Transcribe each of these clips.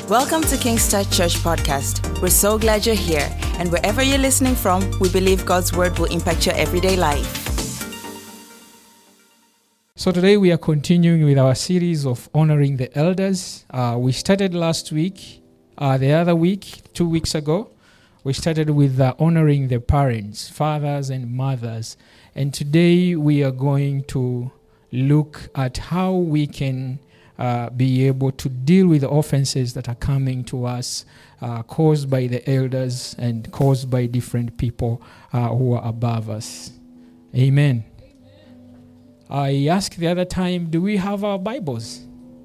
Welcome to Kingstart Church Podcast. We're so glad you're here, and wherever you're listening from, we believe God's Word will impact your everyday life. So today we are continuing with our series of honoring the elders. We started last week, the other week, 2 weeks ago. We started with honoring the parents, fathers and mothers. And today we are going to look at how we can be able to deal with the offenses that are coming to us caused by the elders and caused by different people who are above us. Amen. I asked the other time, do we have our Bibles?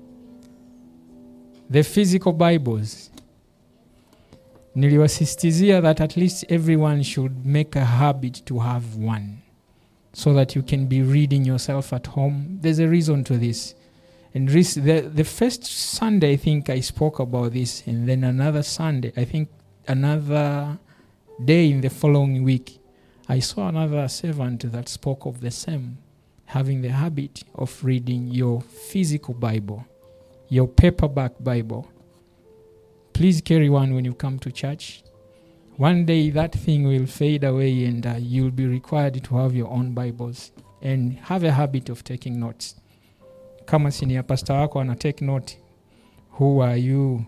The physical Bibles. Niliwasisitizia that at least everyone should make a habit to have one so that you can be reading yourself at home. There's a reason to this. And the first Sunday, I think I spoke about this, and then another Sunday, I think another day in the following week, I saw another servant that spoke of the same, having the habit of reading your physical Bible, your paperback Bible. Please carry one when you come to church. One day that thing will fade away and you'll be required to have your own Bibles and have a habit of taking notes. Kama senior pastor wako ana take note, who are you?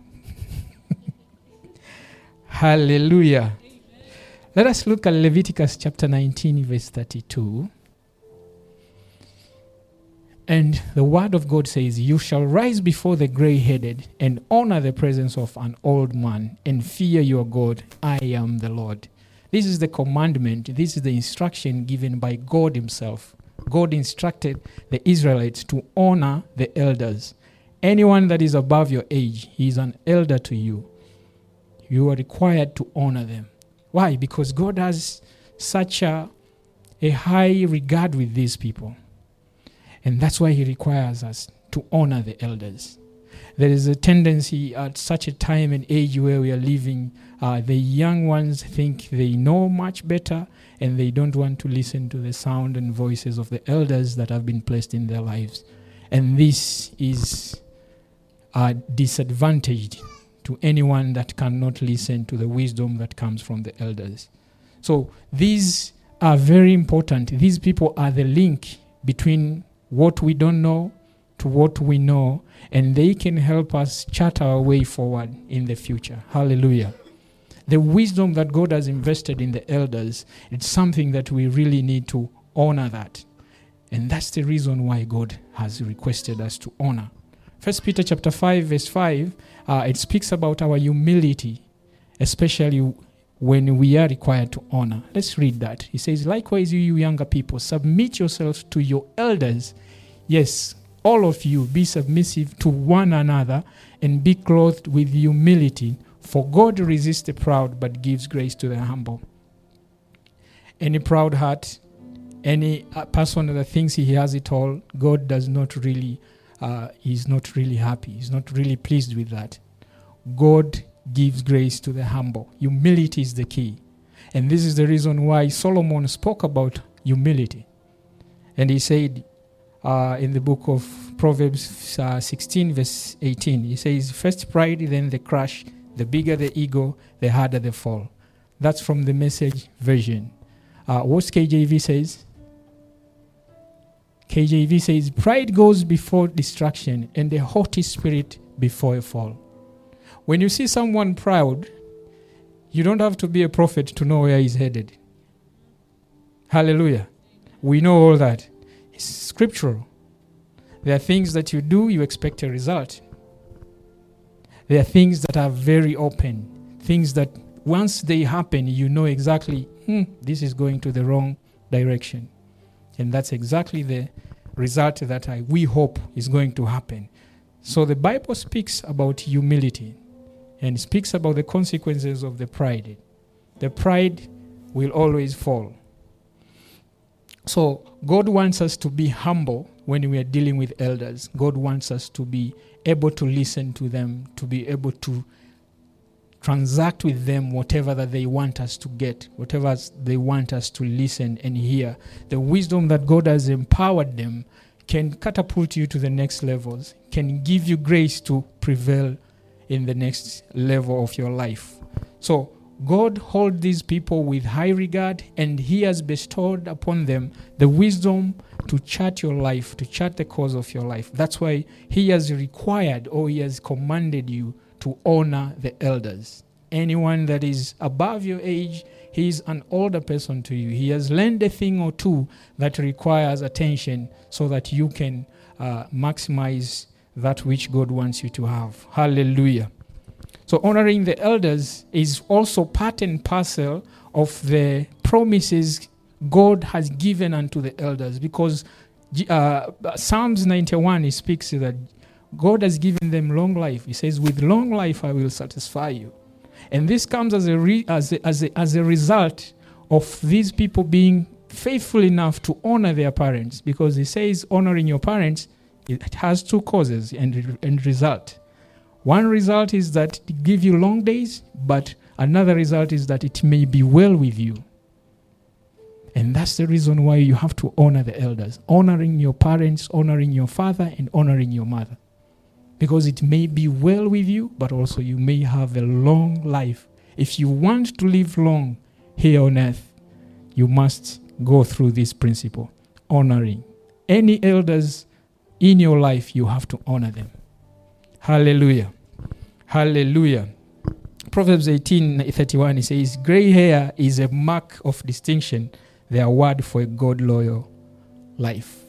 Hallelujah. Let us look at Leviticus chapter 19 verse 32. And the word of God says, "You shall rise before the gray-headed and honor the presence of an old man and fear your God. I am the Lord." This is the commandment. This is the instruction given by God himself. God instructed the Israelites to honor the elders. Anyone that is above your age, he is an elder to you. You are required to honor them. Why? Because God has such a high regard with these people. And that's why he requires us to honor the elders. There is a tendency at such a time and age where we are living, the young ones think they know much better and they don't want to listen to the sound and voices of the elders that have been placed in their lives. And this is a disadvantage to anyone that cannot listen to the wisdom that comes from the elders. So these are very important. These people are the link between what we don't know to what we know, and they can help us chart our way forward in the future. Hallelujah. The wisdom that God has invested in the elders, it's something that we really need to honor that. And that's the reason why God has requested us to honor. 1 Peter chapter 5 verse 5, it speaks about our humility, especially when we are required to honor. Let's read that. He says, "Likewise, you younger people, submit yourselves to your elders. Yes, all of you, be submissive to one another and be clothed with humility. For God resists the proud but gives grace to the humble." Any proud heart, any person that thinks he has it all, God does not really, he's not really happy. He's not really pleased with that. God gives grace to the humble. Humility is the key. And this is the reason why Solomon spoke about humility. And he said in the book of Proverbs 16 verse 18, he says, "First pride, then the crush. The bigger the ego, the harder the fall." That's from the Message version. What KJV says? KJV says, "Pride goes before destruction and the haughty spirit before a fall." When you see someone proud, you don't have to be a prophet to know where he's headed. Hallelujah. We know all that. It's scriptural. There are things that you do, you expect a result. There are things that are very open. Things that once they happen, you know exactly, this is going to the wrong direction. And that's exactly the result that we hope is going to happen. So the Bible speaks about humility and speaks about the consequences of the pride. The pride will always fall. So God wants us to be humble when we are dealing with elders. God wants us to be able to listen to them, to be able to transact with them whatever that they want us to get, whatever they want us to listen and hear. The wisdom that God has empowered them can catapult you to the next levels, can give you grace to prevail in the next level of your life. So God holds these people with high regard, and he has bestowed upon them the wisdom to chart your life, to chart the course of your life. That's why he has required, or he has commanded you to honor the elders. Anyone that is above your age, he is an older person to you. He has learned a thing or two that requires attention so that you can maximize that which God wants you to have. Hallelujah. So honoring the elders is also part and parcel of the promises God has given unto the elders, because Psalms 91, he speaks that God has given them long life. He says, with long life I will satisfy you. And this comes as a result of these people being faithful enough to honor their parents, because he says honoring your parents, it has two causes and result. One result is that it gives you long days, but another result is that it may be well with you. And that's the reason why you have to honor the elders. Honoring your parents, honoring your father, and honoring your mother. Because it may be well with you, but also you may have a long life. If you want to live long here on earth, you must go through this principle. Honoring. Any elders in your life, you have to honor them. Hallelujah. Hallelujah. Proverbs 18:31, it says, gray hair is a mark of distinction, the award for a God-loyal life.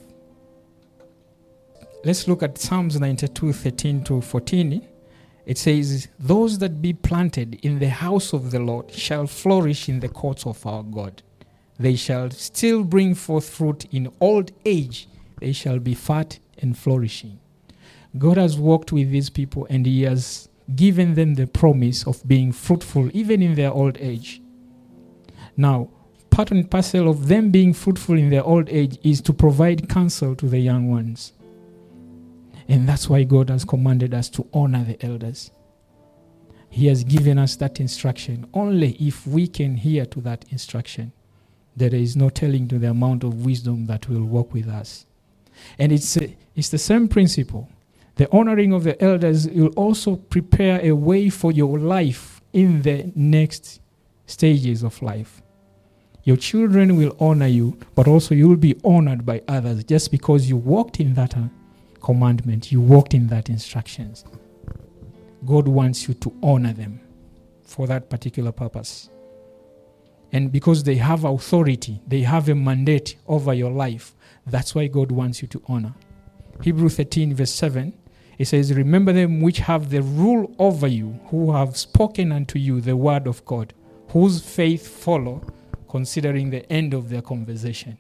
Let's look at Psalms 92:13-14. It says, those that be planted in the house of the Lord shall flourish in the courts of our God. They shall still bring forth fruit in old age. They shall be fat and flourishing. God has walked with these people, and he has given them the promise of being fruitful even in their old age. Now, part and parcel of them being fruitful in their old age is to provide counsel to the young ones. And that's why God has commanded us to honor the elders. He has given us that instruction. Only if we can hear to that instruction, there is no telling to the amount of wisdom that will walk with us. And it's the same principle. The honoring of the elders will also prepare a way for your life in the next stages of life. Your children will honor you, but also you will be honored by others just because you walked in that commandment, you walked in that instructions. God wants you to honor them for that particular purpose. And because they have authority, they have a mandate over your life, that's why God wants you to honor. Hebrews 13:7, it says, remember them which have the rule over you, who have spoken unto you the word of God, whose faith follow, considering the end of their conversation.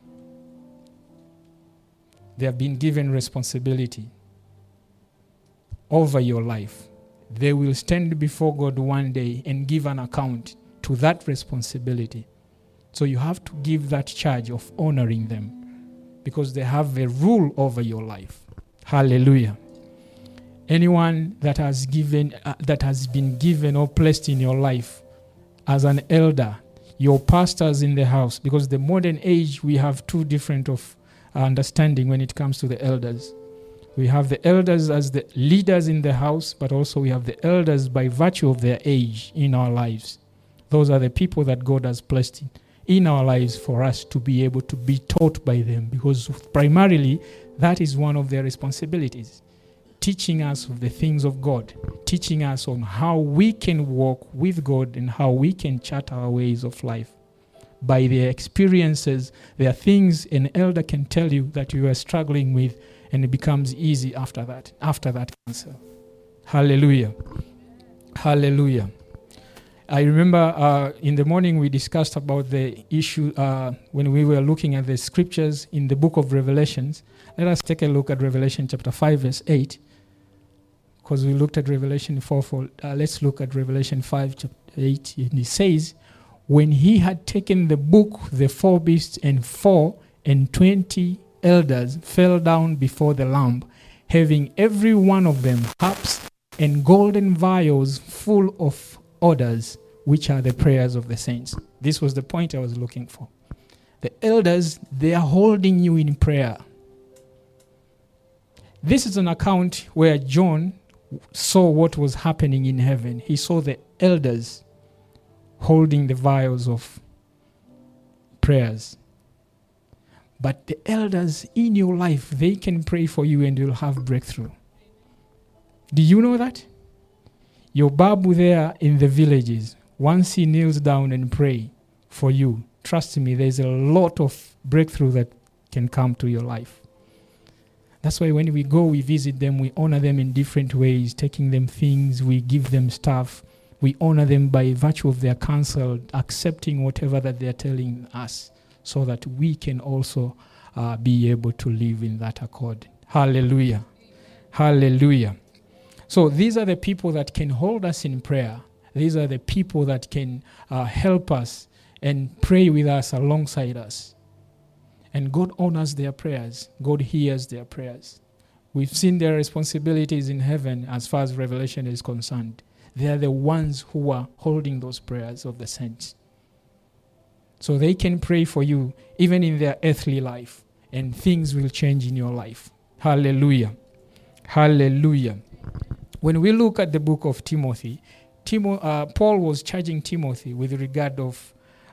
They have been given responsibility over your life. They will stand before God one day and give an account to that responsibility. So you have to give that charge of honoring them, because they have a rule over your life. Hallelujah. Anyone that has been given or placed in your life as an elder, your pastors in the house, because the modern age we have two different of understanding when it comes to the elders. We have the elders as the leaders in the house, but also we have the elders by virtue of their age in our lives. Those are the people that God has placed in our lives for us to be able to be taught by them, because primarily that is one of their responsibilities. Teaching us of the things of God, teaching us on how we can walk with God and how we can chart our ways of life. By their experiences, there are things an elder can tell you that you are struggling with, and it becomes easy after that answer. Hallelujah. Hallelujah. I remember in the morning we discussed about the issue when we were looking at the scriptures in the book of Revelations. Let us take a look at Revelation chapter 5 verse 8. Because we looked at Revelation 4. Let's look at Revelation 5 chapter 8. And it says, when he had taken the book, the 4 beasts and 24 elders fell down before the Lamb, having every one of them harps and golden vials full of odors, which are the prayers of the saints. This was the point I was looking for. The elders, they are holding you in prayer. This is an account where John saw what was happening in heaven. He saw the elders holding the vials of prayers. But the elders in your life, they can pray for you and you'll have breakthrough. Do you know that? Your babu there in the villages, once he kneels down and pray for you, trust me, there's a lot of breakthrough that can come to your life. That's why when we go, we visit them, we honor them in different ways, taking them things, we give them stuff. We honor them by virtue of their counsel, accepting whatever that they're telling us, so that we can also be able to live in that accord. Hallelujah. Hallelujah. So these are the people that can hold us in prayer. These are the people that can help us and pray with us alongside us. And God honors their prayers. God hears their prayers. We've seen their responsibilities in heaven as far as Revelation is concerned. They are the ones who are holding those prayers of the saints. So they can pray for you even in their earthly life, and things will change in your life. Hallelujah. Hallelujah. When we look at the book of Timothy, Paul was charging Timothy with regard of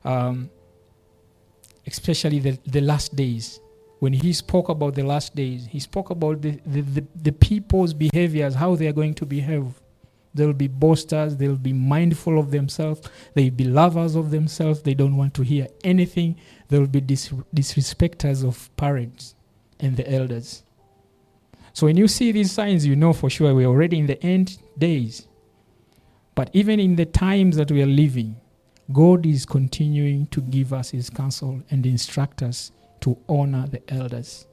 especially the last days. When he spoke about the last days, he spoke about the people's behaviors, how they are going to behave. They'll be boasters, they'll be mindful of themselves, they'll be lovers of themselves, they don't want to hear anything. They'll be disrespecters of parents and the elders. So when you see these signs, you know for sure we're already in the end days. But even in the times that we are living, God is continuing to give us his counsel and instruct us to honor the elders.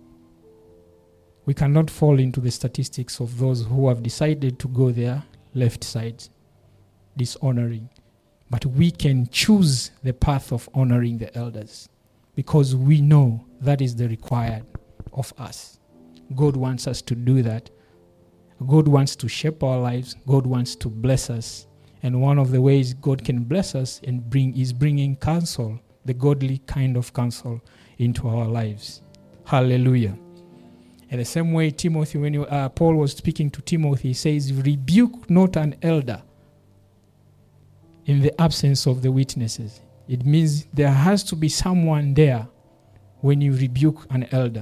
We cannot fall into the statistics of those who have decided to go their left side, dishonoring. But we can choose the path of honoring the elders because we know that is the required of us. God wants us to do that. God wants to shape our lives. God wants to bless us. And one of the ways God can bless us and is bringing counsel, the godly kind of counsel, into our lives. Hallelujah. In the same way, Timothy, when Paul was speaking to Timothy, he says, rebuke not an elder in the absence of the witnesses. It means there has to be someone there when you rebuke an elder.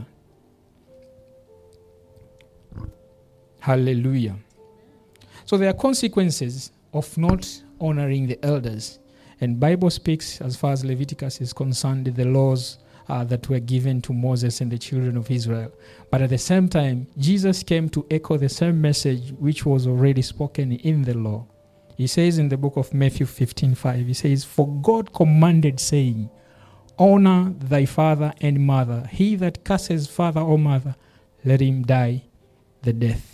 Hallelujah. So there are consequences of not honoring the elders. And Bible speaks, as far as Leviticus is concerned, the laws that were given to Moses and the children of Israel. But at the same time, Jesus came to echo the same message which was already spoken in the law. He says in the book of Matthew 15:5, he says, for God commanded, saying, honor thy father and mother. He that curses father or mother, let him die the death.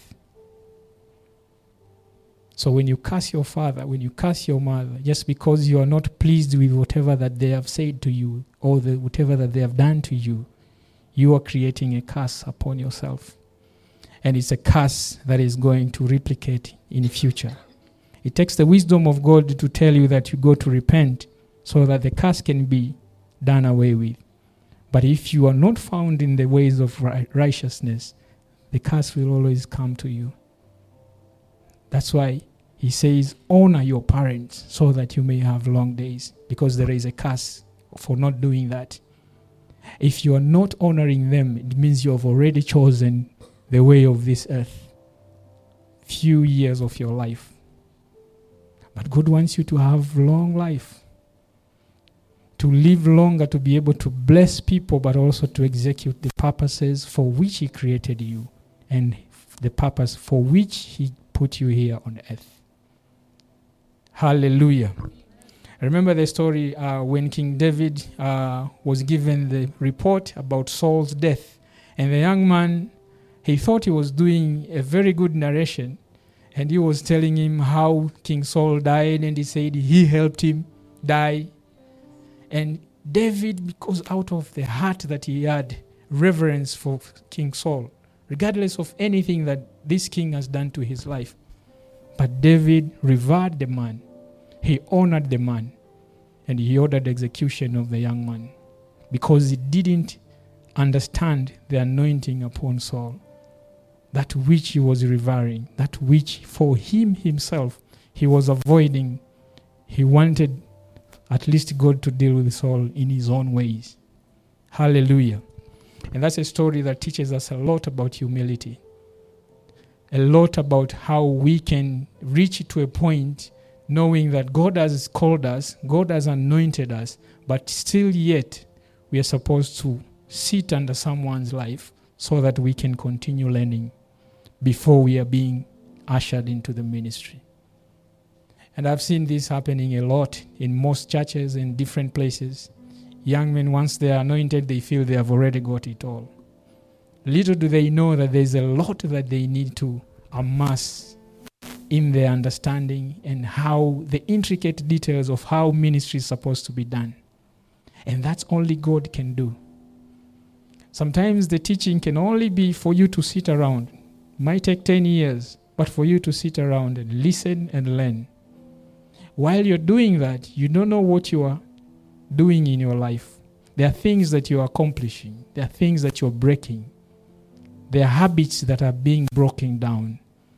So when you curse your father, when you curse your mother, just because you are not pleased with whatever that they have said to you or whatever that they have done to you, you are creating a curse upon yourself. And it's a curse that is going to replicate in the future. It takes the wisdom of God to tell you that you go to repent so that the curse can be done away with. But if you are not found in the ways of righteousness, the curse will always come to you. That's why he says, honor your parents so that you may have long days, because there is a curse for not doing that. If you are not honoring them, it means you have already chosen the way of this earth. Few years of your life. But God wants you to have long life. To live longer, to be able to bless people, but also to execute the purposes for which he created you and the purpose for which he put you here on earth. Hallelujah. I remember the story when King David was given the report about Saul's death. And the young man, he thought he was doing a very good narration. And he was telling him how King Saul died. And he said he helped him die. And David, because out of the heart that he had, reverence for King Saul, regardless of anything that this king has done to his life. But David revered the man. He honored the man. And he ordered the execution of the young man because he didn't understand the anointing upon Saul. that which he was revering, that which for him himself he was avoiding. He wanted at least God to deal with Saul in his own ways. Hallelujah. And that's a story that teaches us a lot about humility. A lot about how we can reach to a point knowing that God has called us, God has anointed us, but still yet we are supposed to sit under someone's life so that we can continue learning before we are being ushered into the ministry. And I've seen this happening a lot in most churches in different places. Young men, once they are anointed, they feel they have already got it all. Little do they know that there's a lot that they need to amass in their understanding and how the intricate details of how ministry is supposed to be done. And that's only God can do. Sometimes the teaching can only be for you to sit around. It might take 10 years, but for you to sit around and listen and learn. While you're doing that, you don't know what you are doing in your life. There are things that you're accomplishing. There are things that you're breaking. There are habits that are being broken down.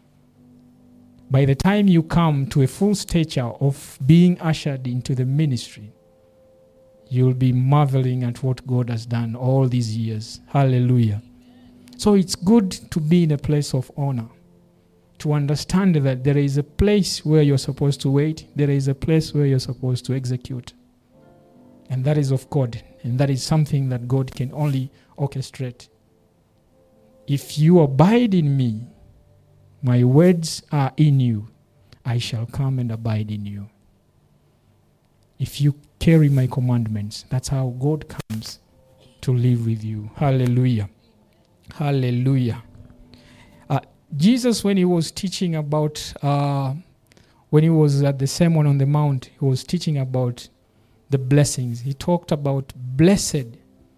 By the time you come to a full stature of being ushered into the ministry, you'll be marveling at what God has done all these years. Hallelujah. So it's good to be in a place of honor, to understand that there is a place where you're supposed to wait, there is a place where you're supposed to execute. And that is of God, and that is something that God can only orchestrate. If you abide in me, my words are in you, I shall come and abide in you. If you carry my commandments, that's how God comes to live with you. Hallelujah. Hallelujah. Jesus, when he was teaching about, when he was at the Sermon on the Mount, he was teaching about the blessings. He talked about blessed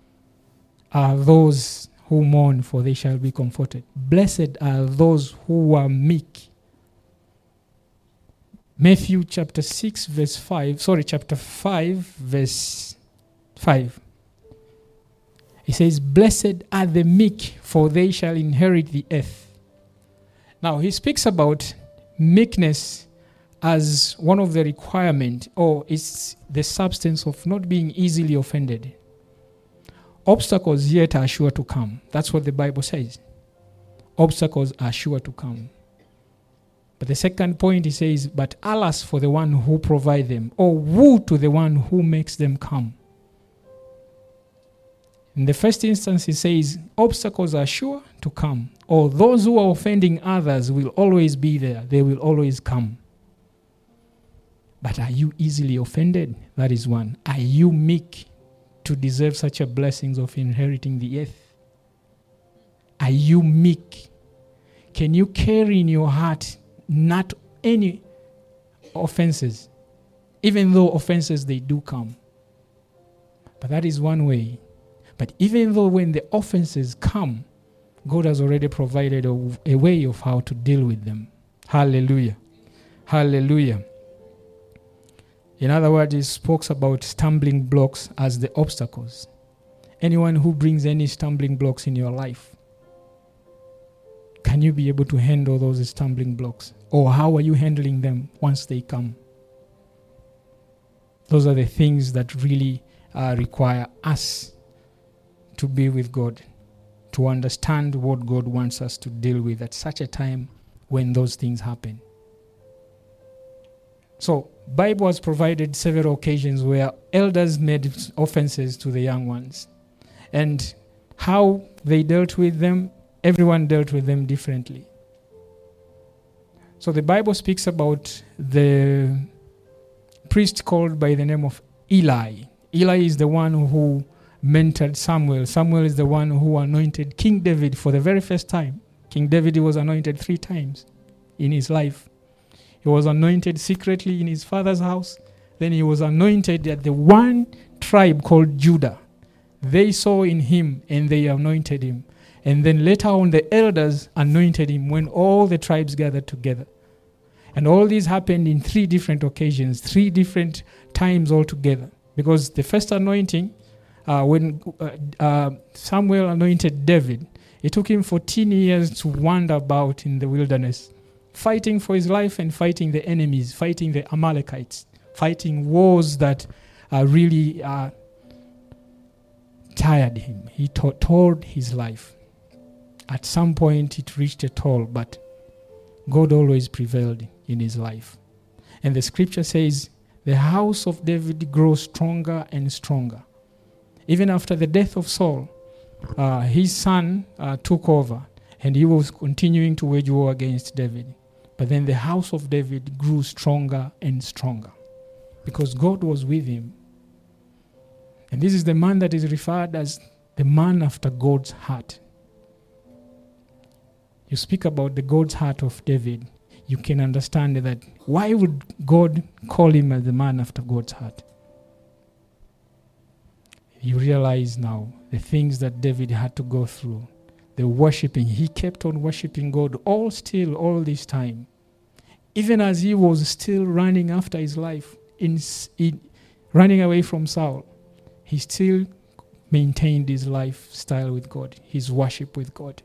are those who mourn, for they shall be comforted. Blessed are those who are meek. Matthew chapter 5, verse 5. It says, blessed are the meek, for they shall inherit the earth. Now, he speaks about meekness as one of the requirements, or it's the substance of not being easily offended. Obstacles yet are sure to come. That's what the Bible says. Obstacles are sure to come. But the second point, he says, but alas for the one who provides them, or woe to the one who makes them come. In the first instance, he says, obstacles are sure to come, or those who are offending others will always be there. They will always come. But are you easily offended? That is one. Are you meek to deserve such a blessings of inheriting the earth? Are you meek? Can you carry in your heart not any offenses, even though offenses they do come? But that is one way. But even though when the offenses come, God has already provided a way of how to deal with them. Hallelujah. Hallelujah. In other words, he spoke about stumbling blocks as the obstacles. Anyone who brings any stumbling blocks in your life, can you be able to handle those stumbling blocks? Or how are you handling them once they come? Those are the things that really require us to be with God, to understand what God wants us to deal with at such a time when those things happen. So, Bible has provided several occasions where elders made offenses to the young ones. And how they dealt with them, everyone dealt with them differently. So the Bible speaks about the priest called by the name of Eli. Eli is the one who mentored Samuel. Samuel is the one who anointed King David for the very first time. King David was anointed 3 times in his life. He was anointed secretly in his father's house. Then he was anointed at the one tribe called Judah. They saw in him and they anointed him. And then later on the elders anointed him when all the tribes gathered together. And all this happened in 3 different occasions, 3 different times altogether. Because the first anointing, when Samuel anointed David, It took him 14 years to wander about in the wilderness, fighting for his life and fighting the enemies, fighting the Amalekites, fighting wars that really tired him. He told his life. At some point it reached a toll, but God always prevailed in his life. And the scripture says, the house of David grows stronger and stronger. Even after the death of Saul, his son took over, and he was continuing to wage war against David. But then the house of David grew stronger and stronger because God was with him. And this is the man that is referred as the man after God's heart. You speak about the God's heart of David, you can understand that why would God call him as the man after God's heart? You realize now the things that David had to go through, the worshiping. He kept on worshiping God all this time. Even as he was still running after his life, running away from Saul, he still maintained his lifestyle with God, his worship with God.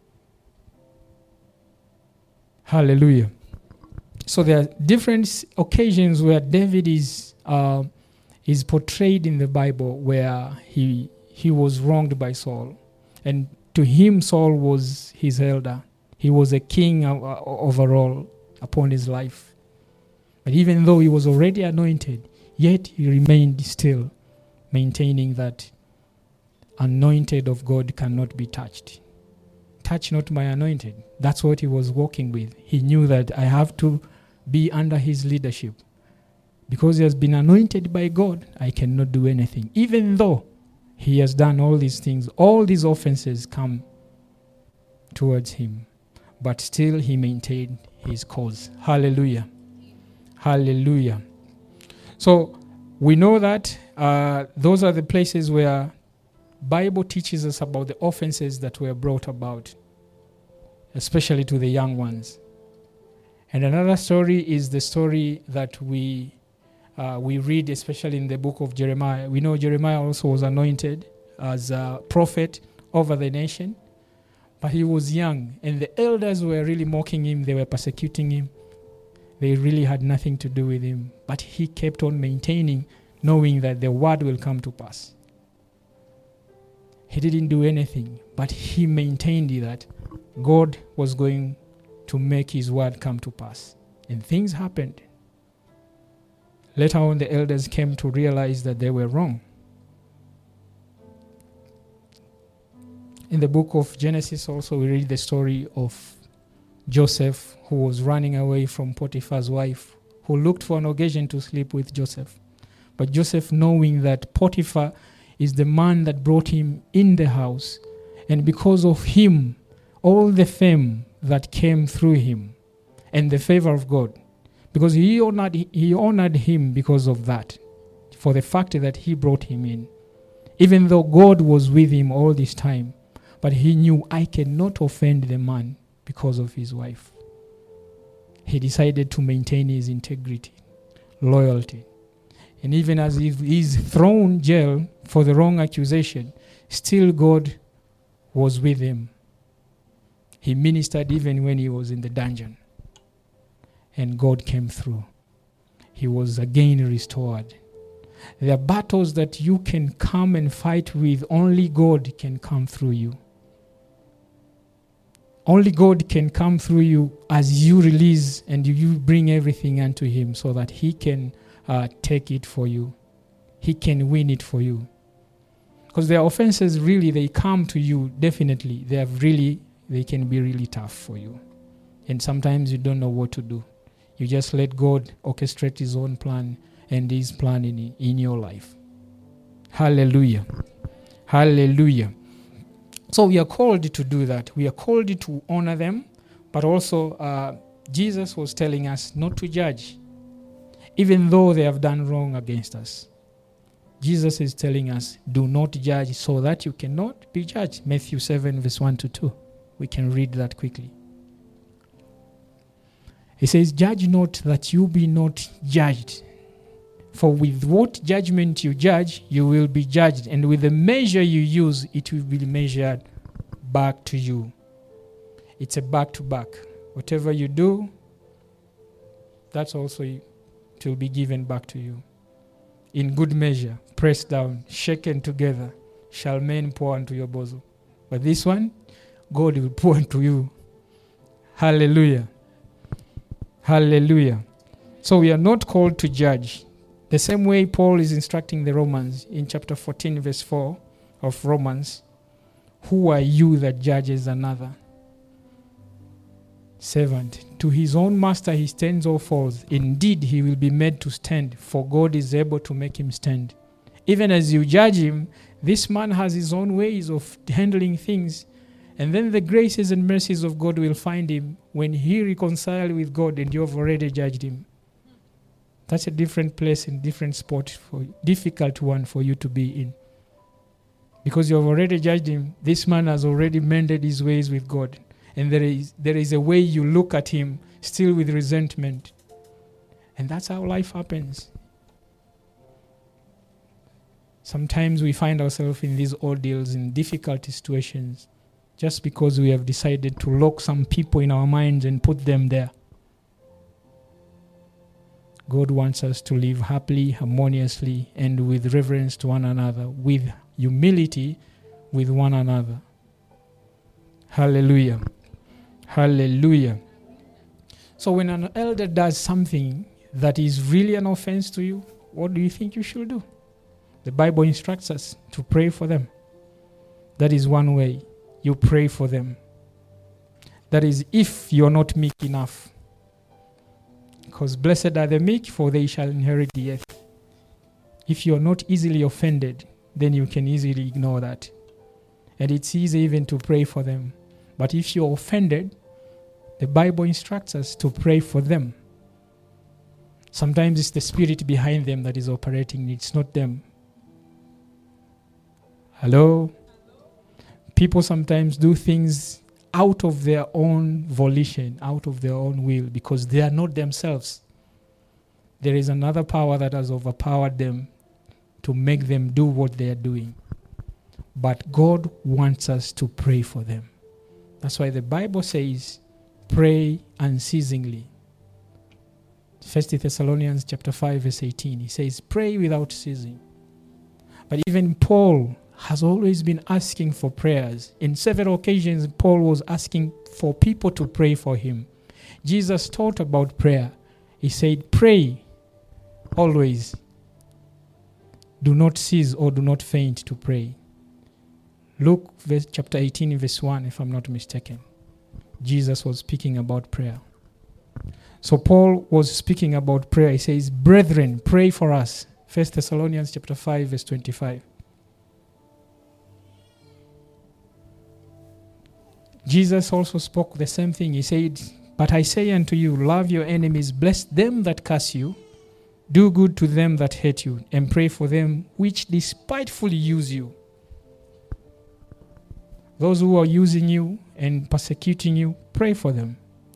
Hallelujah. So there are different occasions where David is portrayed in the Bible where he was wronged by Saul. And to him, Saul was his elder. He was a king overall upon his life. But even though he was already anointed, yet he remained still maintaining that anointed of God cannot be touched. Touch not my anointed. That's what he was walking with. He knew that I have to be under his leadership. Because he has been anointed by God, I cannot do anything. Even though he has done all these things, all these offenses come towards him. But still he maintained his cause. Hallelujah. Hallelujah. So we know that those are the places where Bible teaches us about the offenses that were brought about, especially to the young ones. And another story is the story that we read, especially in the book of Jeremiah. We know Jeremiah also was anointed as a prophet over the nation, but he was young, and the elders were really mocking him. They were persecuting him. They really had nothing to do with him, but he kept on maintaining, knowing that the word will come to pass. He didn't do anything, but he maintained that God was going to make his word come to pass. And things happened. Later on, the elders came to realize that they were wrong. In the book of Genesis also, we read the story of Joseph, who was running away from Potiphar's wife, who looked for an occasion to sleep with Joseph. But Joseph, knowing that Potiphar is the man that brought him in the house, and because of him, all the fame that came through him and the favor of God, because he honored him because of that, for the fact that he brought him in. Even though God was with him all this time, but he knew, I cannot offend the man because of his wife. He decided to maintain his integrity, loyalty. And even as he's thrown jail for the wrong accusation, still God was with him. He ministered even when he was in the dungeon. And God came through. He was again restored. There are battles that you can come and fight with. Only God can come through you. Only God can come through you as you release and you bring everything unto him so that he can take it for you. He can win it for you. Because their offenses really, they come to you definitely. They can be really tough for you. And sometimes you don't know what to do. You just let God orchestrate his own plan and his plan in your life. Hallelujah. Hallelujah. So we are called to do that. We are called to honor them, but also Jesus was telling us not to judge, even though they have done wrong against us. Jesus is telling us, do not judge so that you cannot be judged. Matthew 7 verse 1-2. We can read that quickly. He says, judge not that you be not judged. For with what judgment you judge, you will be judged. And with the measure you use, it will be measured back to you. It's a back-to-back. Whatever you do, that's also it will be given back to you. In good measure, pressed down, shaken together, shall men pour into your bosom. But this one, God will pour into you. Hallelujah. Hallelujah. So we are not called to judge. The same way Paul is instructing the Romans in chapter 14, verse 4 of Romans. Who are you that judges another? Servant. To his own master he stands or falls. Indeed, he will be made to stand, for God is able to make him stand. Even as you judge him, this man has his own ways of handling things. And then the graces and mercies of God will find him when he reconciles with God and you have already judged him. That's a different place and different spot, difficult one for you to be in. Because you have already judged him, this man has already mended his ways with God. And there is a way you look at him still with resentment. And that's how life happens. Sometimes we find ourselves in these ordeals, in difficult situations, just because we have decided to lock some people in our minds and put them there. God wants us to live happily, harmoniously, and with reverence to one another, with humility with one another. Hallelujah. Hallelujah. So when an elder does something that is really an offense to you, what do you think you should do? The Bible instructs us to pray for them. That is one way. You pray for them. That is if you're not meek enough. Because blessed are the meek, for they shall inherit the earth. If you're not easily offended, then you can easily ignore that. And it's easy even to pray for them. But if you're offended, the Bible instructs us to pray for them. Sometimes it's the spirit behind them that is operating. It's not them. Hello? People sometimes do things out of their own volition, out of their own will, because they are not themselves. There is another power that has overpowered them to make them do what they are doing. But God wants us to pray for them. That's why the Bible says, pray unceasingly. 1 Thessalonians chapter 5, verse 18. He says, pray without ceasing. But even Paul has always been asking for prayers. In several occasions, Paul was asking for people to pray for him. Jesus taught about prayer. He said, pray always. Do not cease or do not faint to pray. Luke chapter 18, verse 1, if I'm not mistaken. Jesus was speaking about prayer. So Paul was speaking about prayer. He says, brethren, pray for us. 1 Thessalonians chapter 5, verse 25. Jesus also spoke the same thing. He said, but I say unto you, love your enemies, bless them that curse you, do good to them that hate you, and pray for them which despitefully use you. Those who are using you and persecuting you, pray for them.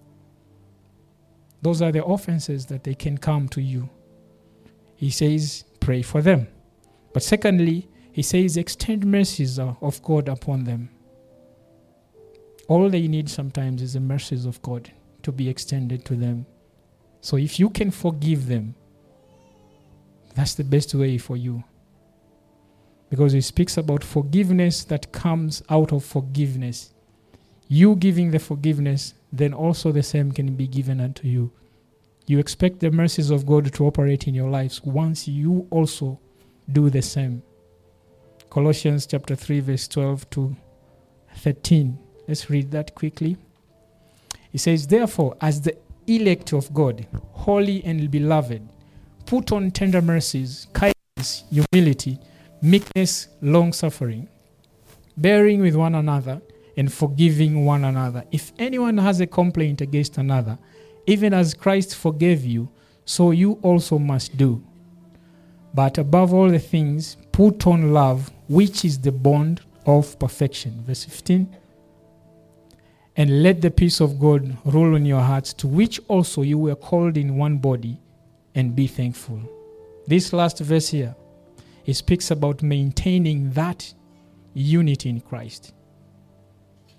Those are the offenses that they can come to you. He says, pray for them. But secondly, he says, extend mercies of God upon them. All they need sometimes is the mercies of God to be extended to them. So if you can forgive them, that's the best way for you. Because he speaks about forgiveness that comes out of forgiveness. You giving the forgiveness, then also the same can be given unto you. You expect the mercies of God to operate in your lives once you also do the same. Colossians chapter 3, verse 12 to 13. Let's read that quickly. It says, therefore, as the elect of God, holy and beloved, put on tender mercies, kindness, humility, meekness, long-suffering, bearing with one another, and forgiving one another. If anyone has a complaint against another, even as Christ forgave you, so you also must do. But above all the things, put on love, which is the bond of perfection. Verse 15. And let the peace of God rule in your hearts, to which also you were called in one body, and be thankful. This last verse here, it speaks about maintaining that unity in Christ.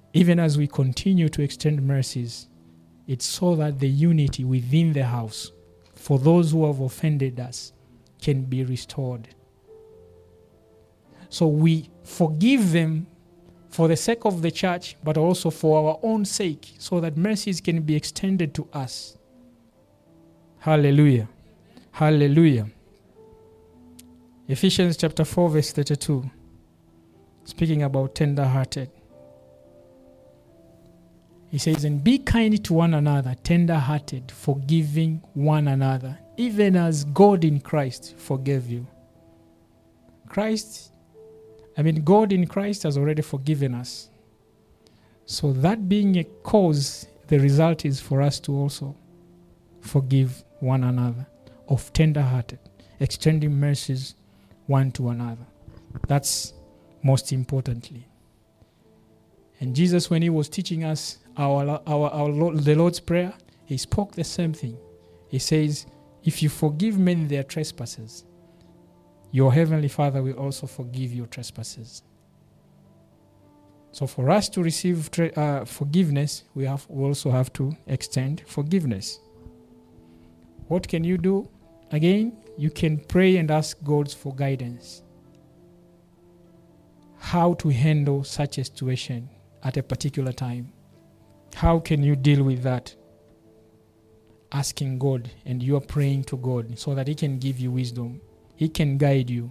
even as we continue to extend mercies, it's so that the unity within the house for those who have offended us can be restored. So we forgive them for the sake of the church, but also for our own sake, so that mercies can be extended to us. Hallelujah. Hallelujah. Ephesians chapter 4 verse 32, speaking about tender-hearted. He says, and be kind to one another, tender-hearted, forgiving one another, even as God in Christ forgave you. God in Christ has already forgiven us. So that being a cause, the result is for us to also forgive one another, of tender-hearted, extending mercies one to another. That's most importantly. And Jesus, when he was teaching us the Lord's Prayer, he spoke the same thing. He says, if you forgive men their trespasses, your heavenly Father will also forgive your trespasses. So for us to receive forgiveness, we also have to extend forgiveness. What can you do? Again, you can pray and ask God for guidance. How to handle such a situation at a particular time. How can you deal with that? Asking God, and you are praying to God so that he can give you wisdom. He can guide you.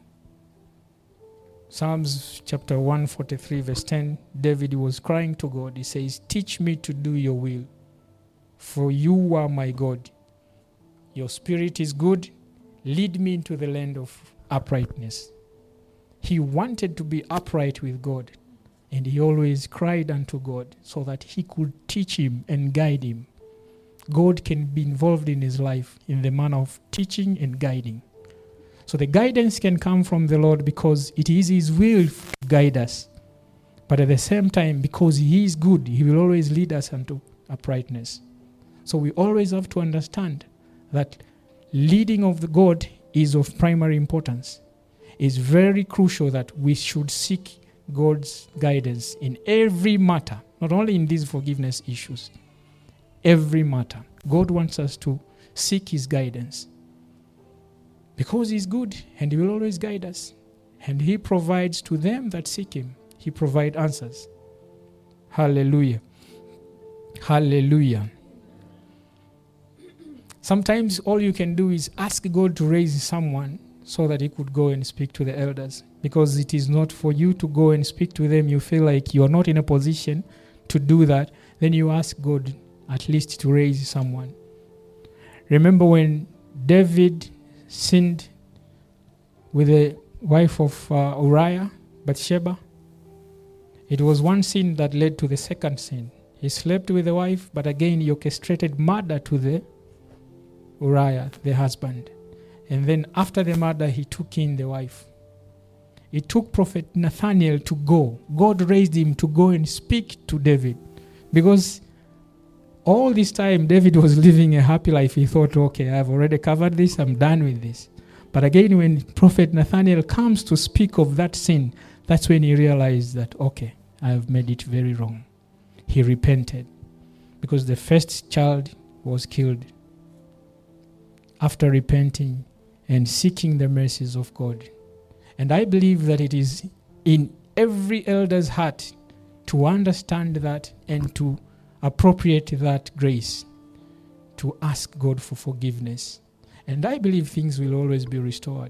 Psalms chapter 143 verse 10, David was crying to God. He says, teach me to do your will, for you are my God. Your spirit is good. Lead me into the land of uprightness. He wanted to be upright with God, and he always cried unto God so that he could teach him and guide him. God can be involved in his life in the manner of teaching and guiding. So the guidance can come from the Lord because it is his will to guide us. But at the same time, because he is good, he will always lead us unto uprightness. So we always have to understand that leading of the God is of primary importance. It's very crucial that we should seek God's guidance in every matter, not only in these forgiveness issues. Every matter. God wants us to seek his guidance. Because he's good and he will always guide us. And he provides to them that seek him. He provides answers. Hallelujah. Hallelujah. Sometimes all you can do is ask God to raise someone so that he could go and speak to the elders. Because it is not for you to go and speak to them. You feel like you are not in a position to do that. Then you ask God at least to raise someone. Remember when David sinned with the wife of Uriah, Bathsheba? It was one sin that led to the second sin. He slept with the wife, but again he orchestrated murder to the Uriah, the husband. And then after the murder, he took in the wife. It took Prophet Nathaniel to go. God raised him to go and speak to David. Because all this time, David was living a happy life. He thought, okay, I've already covered this. I'm done with this. But again, when Prophet Nathaniel comes to speak of that sin, that's when he realized that, okay, I have made it very wrong. He repented because the first child was killed. After repenting and seeking the mercies of God. And I believe that it is in every elder's heart to understand that and to appropriate that grace, to ask God for forgiveness. And I believe things will always be restored.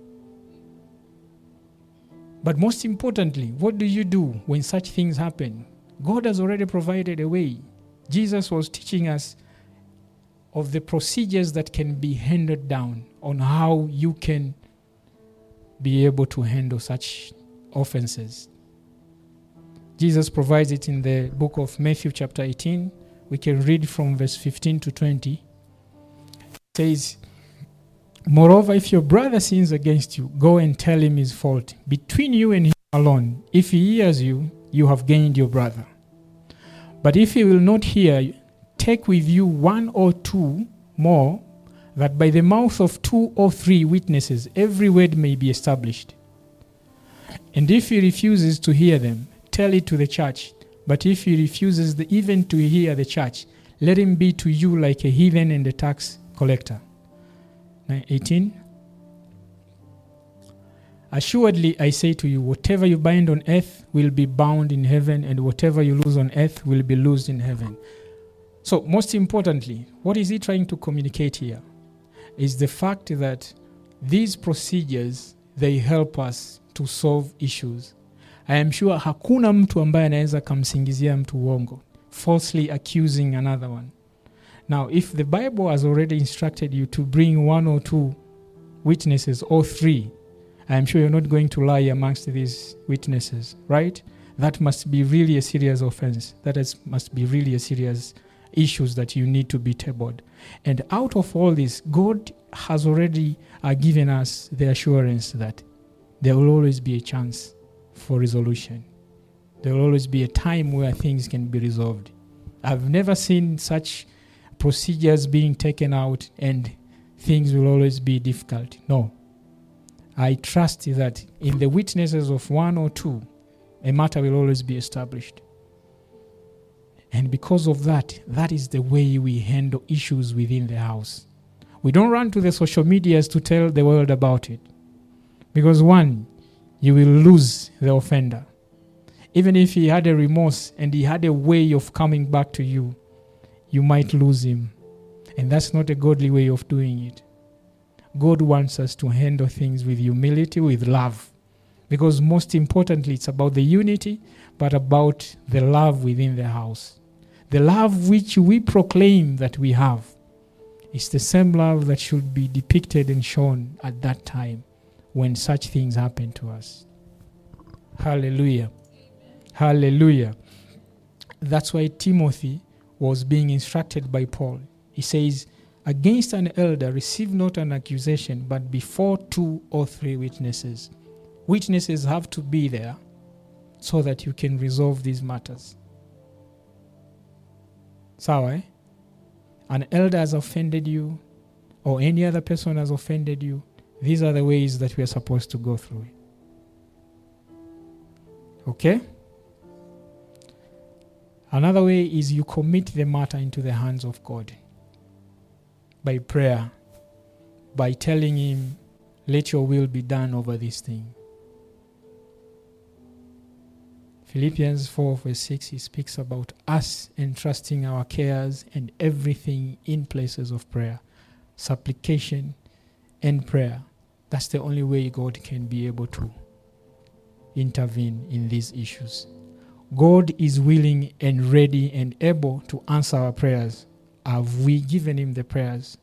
But most importantly, what do you do when such things happen? God has already provided a way. Jesus was teaching us of the procedures that can be handed down on how you can be able to handle such offenses. Jesus provides it in the book of Matthew chapter 18. We can read from verse 15 to 20. It says, moreover, if your brother sins against you, go and tell him his fault between you and him alone. If he hears you, you have gained your brother. But if he will not hear, take with you one or two more, that by the mouth of 2 or 3 witnesses every word may be established. And if he refuses to hear them, tell it to the church. But if he refuses even to hear the church, let him be to you like a heathen and a tax collector. 18. Assuredly, I say to you, whatever you bind on earth will be bound in heaven, and whatever you loose on earth will be loosed in heaven. So, most importantly, what is he trying to communicate here? Is the fact that these procedures, they help us to solve issues. I am sure hakuna mtu ambaye anaweza kumsingizia mtu uongo, falsely accusing another one. Now, if the Bible has already instructed you to bring 1 or 2 witnesses or 3, I am sure you're not going to lie amongst these witnesses, right? That must be really a serious offense. Must be really a serious issues that you need to be tabled. And out of all this, God has already given us the assurance that there will always be a chance for resolution. There will always be a time where things can be resolved. I've never seen such procedures being taken out and things will always be difficult. No. I trust that in the witnesses of 1 or 2, a matter will always be established. And because of that, that is the way we handle issues within the house. We don't run to the social medias to tell the world about it. Because 1, you will lose the offender. Even if he had a remorse and he had a way of coming back to you, you might lose him. And that's not a godly way of doing it. God wants us to handle things with humility, with love. Because most importantly, it's about the unity, but about the love within the house. The love which we proclaim that we have is the same love that should be depicted and shown at that time when such things happen to us. Hallelujah. Hallelujah. That's why Timothy was being instructed by Paul. He says, against an elder, receive not an accusation, but before 2 or 3 witnesses. Witnesses have to be there so that you can resolve these matters. Sawa, An elder has offended you, or any other person has offended you. These are the ways that we are supposed to go through it. Okay? Another way is you commit the matter into the hands of God by prayer, by telling him, let your will be done over this thing. Philippians 4 verse 6, he speaks about us entrusting our cares and everything in places of prayer, supplication and prayer. That's the only way God can be able to intervene in these issues. God is willing and ready and able to answer our prayers. Have we given him the prayers?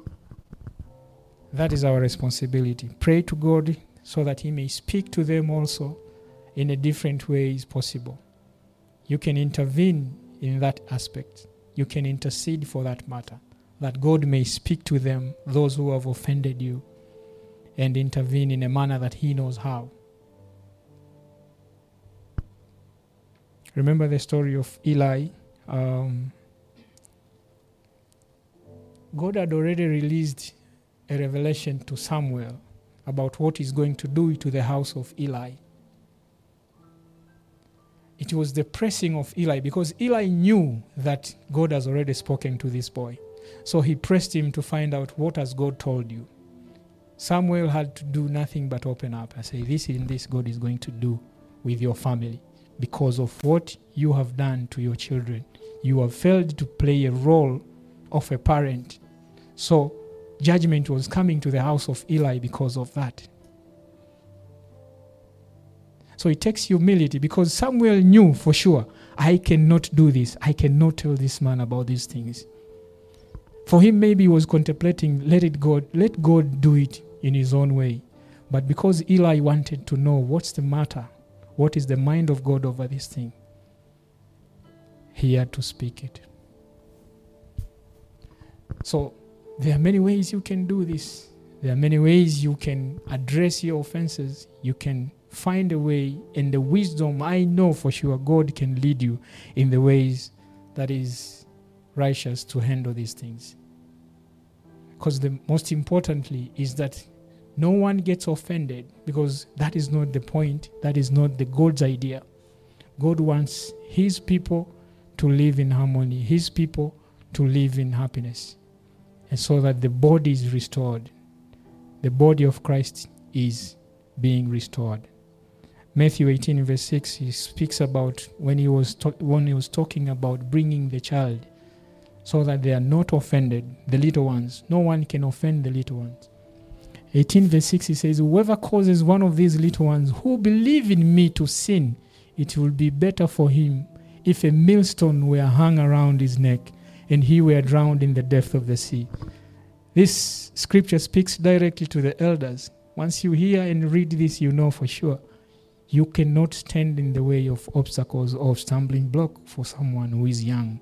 That is our responsibility. Pray to God so that he may speak to them also in a different way is possible. You can intervene in that aspect. You can intercede for that matter, that God may speak to them, those who have offended you, and intervene in a manner that he knows how. Remember the story of Eli. God had already released a revelation to Samuel about what he's going to do to the house of Eli. It was the pressing of Eli, because Eli knew that God has already spoken to this boy. So he pressed him to find out, what has God told you? Samuel had to do nothing but open up and say, this is this God is going to do with your family because of what you have done to your children. You have failed to play a role of a parent. So judgment was coming to the house of Eli because of that. So it takes humility, because Samuel knew for sure, I cannot do this. I cannot tell this man about these things. For him, maybe he was contemplating, let God do it in his own way. But because Eli wanted to know what's the matter, what is the mind of God over this thing, he had to speak it. So there are many ways you can do this. There are many ways you can address your offenses. You can find a way, and the wisdom, I know for sure God can lead you in the ways that is righteous to handle these things. Because the most importantly is that no one gets offended, because that is not the point. That is not the God's idea. God wants his people to live in harmony, his people to live in happiness, and so that the body is restored. The body of Christ is being restored. Matthew 18 verse 6, he speaks about when he was talking about bringing the child so that they are not offended, the little ones. No one can offend the little ones. 18 verse 6, he says, whoever causes one of these little ones who believe in me to sin, it will be better for him if a millstone were hung around his neck and he were drowned in the depth of the sea. This scripture speaks directly to the elders. Once you hear and read this, you know for sure you cannot stand in the way of obstacles or stumbling block for someone who is young.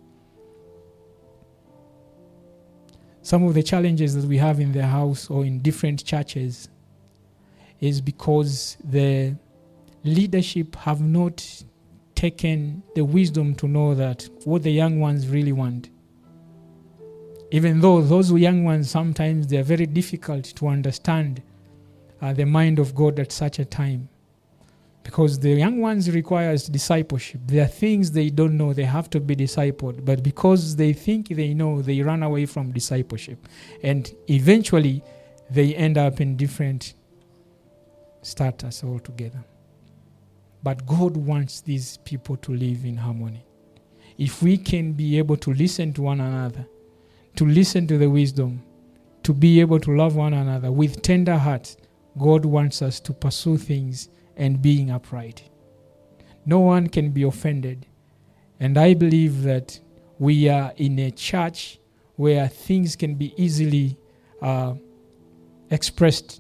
Some of the challenges that we have in the house or in different churches is because the leadership have not taken the wisdom to know that what the young ones really want. Even though those young ones, sometimes they are very difficult to understand the mind of God at such a time. Because the young ones requires discipleship. There are things they don't know, they have to be discipled. But because they think they know, they run away from discipleship. And eventually, they end up in different status altogether. But God wants these people to live in harmony. If we can be able to listen to one another, to listen to the wisdom, to be able to love one another with tender hearts, God wants us to pursue things and being upright. No one can be offended. And I believe that we are in a church where things can be easily expressed.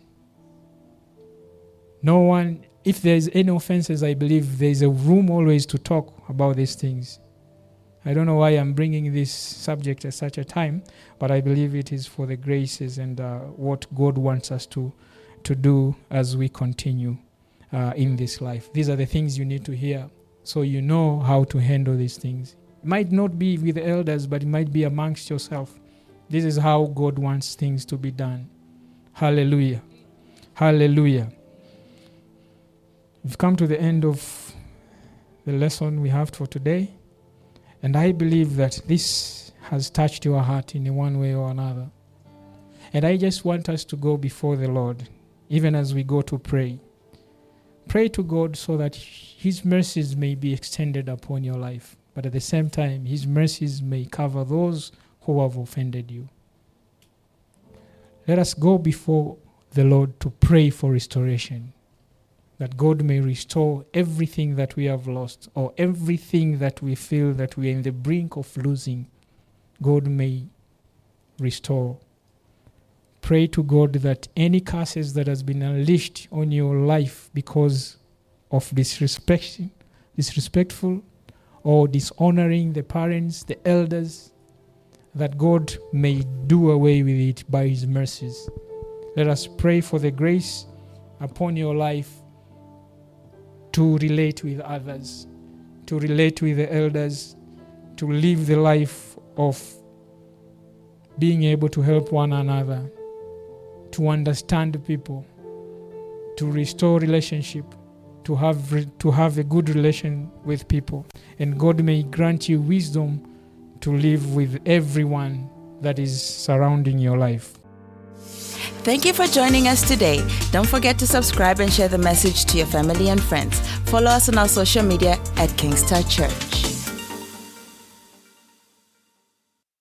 No one, if there's any offenses, I believe there's a room always to talk about these things. I don't know why I'm bringing this subject at such a time, but I believe it is for the graces and what God wants us to do as we continue in this life. These are the things you need to hear so you know how to handle these things. It might not be with the elders, but it might be amongst yourself. This is how God wants things to be done. Hallelujah. Hallelujah. We've come to the end of the lesson we have for today. And I believe that this has touched your heart in one way or another. And I just want us to go before the Lord, even as we go to pray. Pray to God so that his mercies may be extended upon your life. But at the same time, his mercies may cover those who have offended you. Let us go before the Lord to pray for restoration. That God may restore everything that we have lost, or everything that we feel that we are in the brink of losing. God may restore. Pray to God that any curses that has been unleashed on your life because of disrespectful or dishonoring the parents, the elders, that God may do away with it by his mercies. Let us pray for the grace upon your life to relate with others, to relate with the elders, to live the life of being able to help one another, to understand people, to restore relationship, to have a good relation with people. And God may grant you wisdom to live with everyone that is surrounding your life. Thank you for joining us today. Don't forget to subscribe and share the message to your family and friends. Follow us on our social media at Kingstar Church.